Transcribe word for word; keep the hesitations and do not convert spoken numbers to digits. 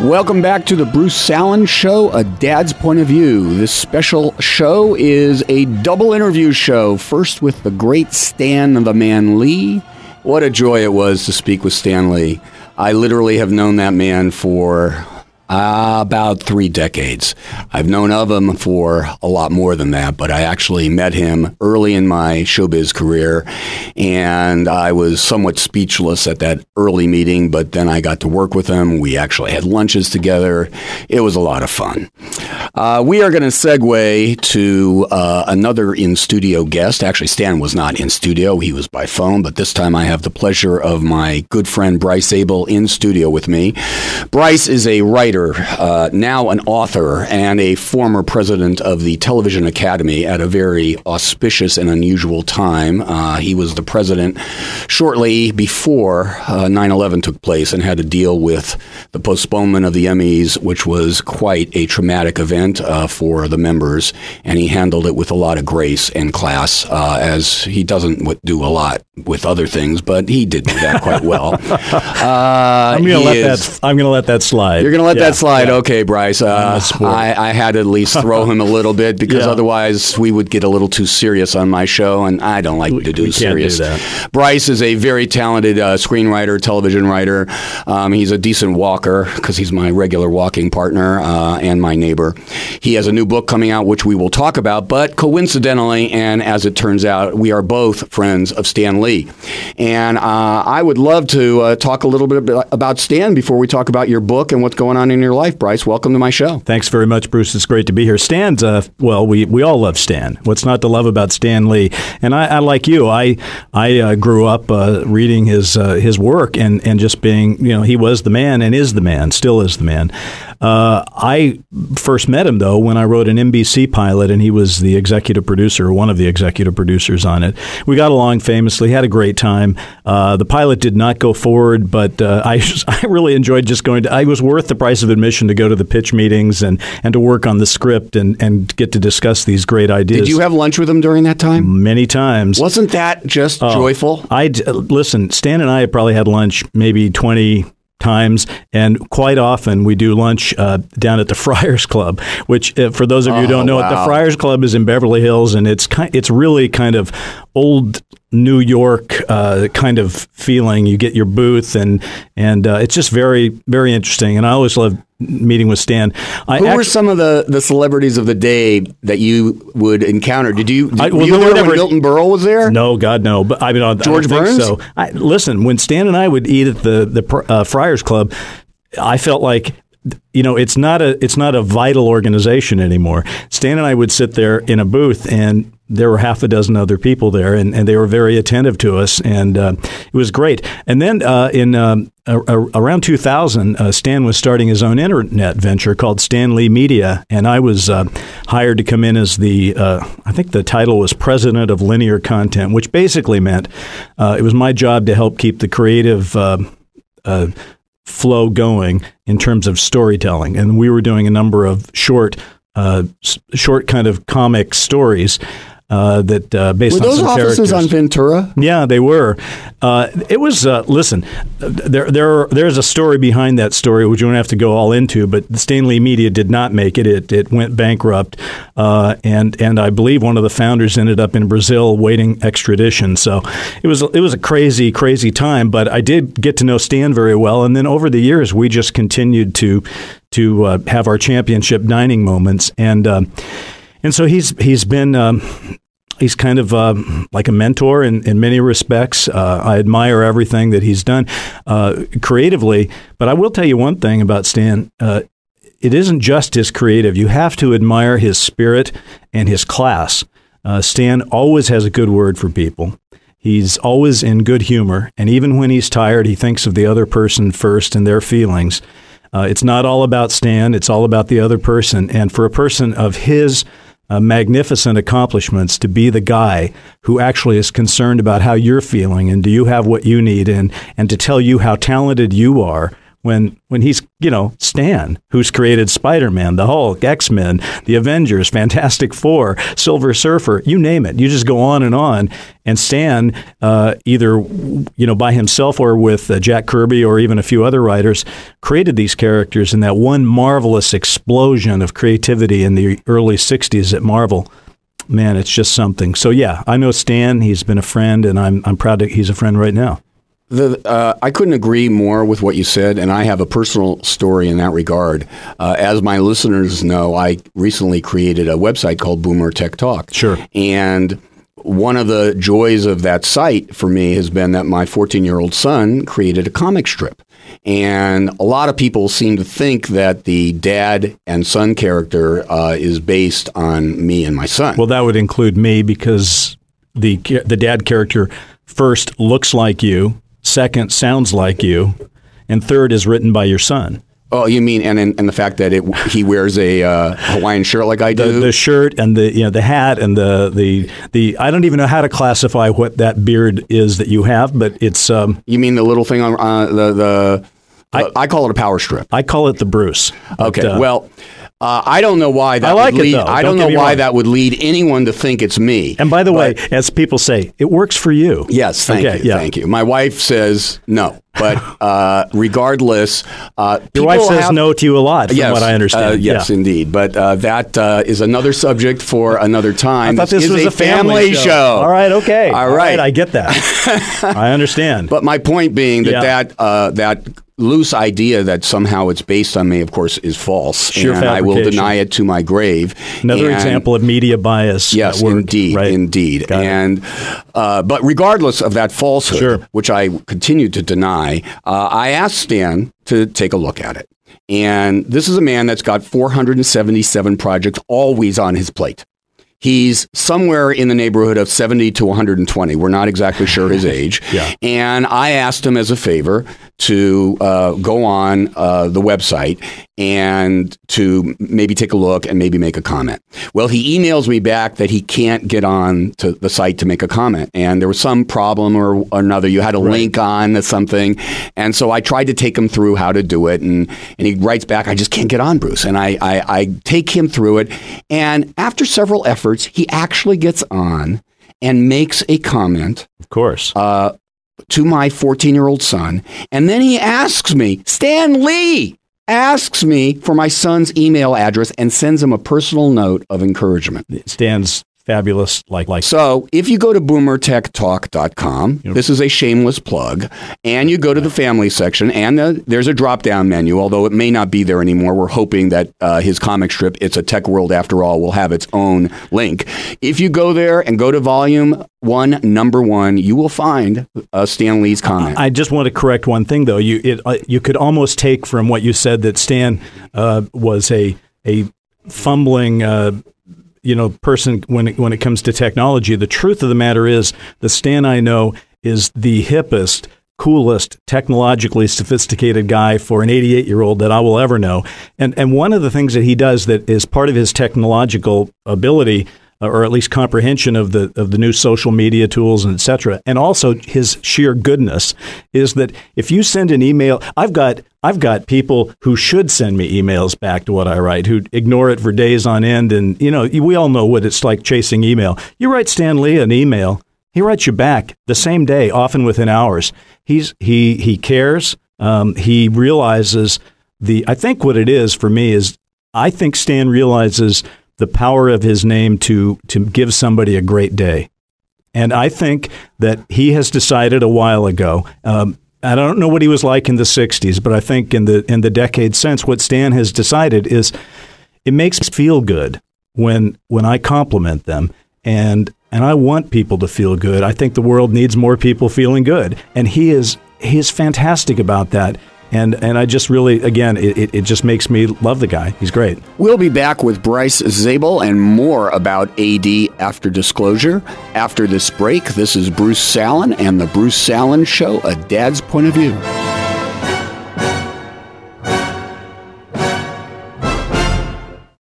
Welcome back to the Bruce Salen Show, A Dad's Point of View. This special show is a double interview show. First with the great Stan the Man Lee. What a joy it was to speak with Stan Lee. I literally have known that man for uh, about three decades. I've known of him for a lot more than that, but I actually met him early in my showbiz career, and I was somewhat speechless at that early meeting, but then I got to work with him. We actually had lunches together. It was a lot of fun. Uh, we are going to segue to uh, another in-studio guest. Actually, Stan was not in studio. He was by phone, but this time I have the pleasure of my good friend Bryce Abel in studio with me. Bryce is a writer, uh, now an author, and a former president of the Television Academy at a very auspicious and unusual time. Uh, he was the president shortly before uh, nine eleven took place and had to deal with the postponement of the Emmys, which was quite a traumatic event uh, for the members, and he handled it with a lot of grace and class, uh, as he doesn't do a lot with other things, but he did do that quite well. Uh, I'm going to let is, that. I'm going to let that slide. You're going to let yeah, that slide, yeah. Okay, Bryce. Uh, I, I had to at least throw him a little bit because yeah. otherwise we would get a little too serious on my show, and I don't like we, to do we serious. Can't do that. Bryce is a very talented uh, screenwriter, television writer. Um, he's a decent walker because he's my regular walking partner uh, and my neighbor. He has a new book coming out, which we will talk about, but coincidentally, and as it turns out, we are both friends of Stan Lee. And uh, I would love to uh, talk a little bit about Stan before we talk about your book and what's going on in your life. Bryce, welcome to my show. Thanks very much, Bruce. It's great to be here. Stan's, uh, well, we, we all love Stan. What's not to love about Stan Lee? And I, I like you, I I uh, grew up uh, reading his uh, his work and, and just being, you know, he was the man and is the man, still is the man. Uh, I first met him, though, when I wrote an N B C pilot, and he was the executive producer, one of the executive producers on it. We got along famously, had a great time. Uh, the pilot did not go forward, but uh, I I really enjoyed just going to, I was worth the price of admission to go to the pitch meetings and, and to work on the script and, and get to discuss these great ideas. Did you have lunch with him during that time? Many times. Wasn't that just oh, joyful? I listen, Stan and I probably had lunch maybe twenty times, and quite often we do lunch uh, down at the Friars Club, which uh, for those of you who don't know, wow. it, the Friars Club is in Beverly Hills, and it's kind, it's really kind of old New York uh, kind of feeling. You get your booth, and and uh, it's just very, very interesting. And I always love meeting with Stan. I Who act- were some of the, the celebrities of the day that you would encounter? Did you, did, I, well, were you no, there never, when Milton Berle was there? No, God, no. But I mean, I, George I don't Burns? think so. I, listen, when Stan and I would eat at the the uh, Friars Club, I felt like, you know, it's not a it's not a vital organization anymore. Stan and I would sit there in a booth, and there were half a dozen other people there, and, and they were very attentive to us, and uh, it was great. And then uh, in um, a, a, around two thousand, uh, Stan was starting his own internet venture called Stan Lee Media, and I was uh, hired to come in as the, uh, I think the title was President of Linear Content, which basically meant uh, it was my job to help keep the creative uh, uh, flow going in terms of storytelling. And we were doing a number of short, uh, short kind of comic stories uh, that uh, based were on those some offices characters. on Ventura? Yeah, they were. Uh, it was. Uh, listen, there, there, there's a story behind that story which you don't have to go all into. But the Stan Lee Media did not make it. It, it went bankrupt, uh, and and I believe one of the founders ended up in Brazil waiting extradition. So it was it was a crazy, crazy time. But I did get to know Stan very well, and then over the years we just continued to to uh, have our championship dining moments, and um, and so he's he's been. Um, He's kind of uh, like a mentor in, in many respects. Uh, I admire everything that he's done uh, creatively. But I will tell you one thing about Stan. Uh, it isn't just his creative. You have to admire his spirit and his class. Uh, Stan always has a good word for people. He's always in good humor. And even when he's tired, he thinks of the other person first and their feelings. Uh, it's not all about Stan. It's all about the other person. And for a person of his Uh, magnificent accomplishments, to be the guy who actually is concerned about how you're feeling and do you have what you need, and and to tell you how talented you are when when he's, you know, Stan, who's created Spider-Man, the Hulk, X-Men, the Avengers, Fantastic Four, Silver Surfer, you name it. You just go on and on. And Stan, uh, either, you know, by himself or with uh, Jack Kirby or even a few other writers, created these characters in that one marvelous explosion of creativity in the early sixties at Marvel. Man, it's just something. So, yeah, I know Stan. He's been a friend, and I'm I'm proud that he's a friend right now. The, uh, I couldn't agree more with what you said, and I have a personal story in that regard. Uh, as my listeners know, I recently created a website called Boomer Tech Talk. Sure. And one of the joys of that site for me has been that my fourteen-year-old son created a comic strip. And a lot of people seem to think that the dad and son character uh, is based on me and my son. Well, that would include me, because the the dad character first looks like you, second sounds like you, and third is written by your son. Oh, you mean, and and the fact that it he wears a uh, Hawaiian shirt like I do? The, the shirt and the you know the hat and the, the the I don't even know how to classify what that beard is that you have, but it's. Um, you mean the little thing on uh, the the? I, uh, I call it a power strip. I call it the Bruce. But, okay, uh, well. Uh, I don't know why that I like would lead, it, though. I don't, don't know why wrong. that would lead anyone to think it's me. And by the way, as people say, it works for you. Yes, thank okay, you, yeah. thank you. My wife says no, but uh, regardless, uh, your wife says have, no to you a lot, from yes, what I understand. Uh, yes, yeah. indeed. But uh, that uh, is another subject for another time. I thought this, this was is a family, show. show. All right, okay. All right, All right I get that. I understand. But my point being that yeah. that uh, that. loose idea that somehow it's based on me, of course, is false. Sheer and I will deny it to my grave. Another and, example of media bias. Yes, word, indeed, right? indeed. Got and uh, but regardless of that falsehood, sure. which I continue to deny, uh, I asked Stan to take a look at it. And this is a man that's got four hundred seventy-seven projects always on his plate. He's somewhere in the neighborhood of seventy to one hundred twenty. We're not exactly sure his age. yeah. And I asked him as a favor to uh, go on uh, the website and to maybe take a look and maybe make a comment. Well, he emails me back that he can't get on to the site to make a comment. And there was some problem or another. You had a right. link on to something. And so I tried to take him through how to do it. And, and he writes back, I just can't get on, Bruce. And I, I, I take him through it. And after several efforts, he actually gets on and makes a comment. Of course. Uh, to my fourteen-year-old son. And then he asks me, Stan Lee asks me for my son's email address and sends him a personal note of encouragement. Stan's fabulous. Like, like. So if you go to boomer tech talk dot com, yep. This is a shameless plug, and you go to the family section, and the, there's a drop-down menu, although it may not be there anymore. We're hoping that uh, his comic strip, It's a Tech World After All, will have its own link. If you go there and go to volume one, number one, you will find uh, Stan Lee's comment. I just want to correct one thing, though. You it, uh, you could almost take from what you said that Stan uh, was a a fumbling uh, you know person when it, when it comes to technology. The truth of the matter is, the Stan I know is the hippest, coolest, technologically sophisticated guy for an eighty-eight-year-old that I will ever know. And and one of the things that he does that is part of his technological ability, or at least comprehension of the of the new social media tools and et cetera, and also his sheer goodness, is that if you send an email, I've got I've got people who should send me emails back to what I write, who ignore it for days on end, and you know we all know what it's like chasing email. You write Stan Lee an email, he writes you back the same day, often within hours. He's he he cares. Um, he realizes the. I think what it is for me is I think Stan realizes the power of his name to to give somebody a great day. And I think that he has decided a while ago, um, I don't know what he was like in the sixties, but I think in the in the decade since, what Stan has decided is it makes me feel good when when I compliment them. And and I want people to feel good. I think the world needs more people feeling good. And he is he is fantastic about that. And and I just really, again, it, it just makes me love the guy. He's great. We'll be back with Bryce Zabel and more about A D after disclosure. After this break, this is Bruce Salen and The Bruce Salen Show, A Dad's Point of View.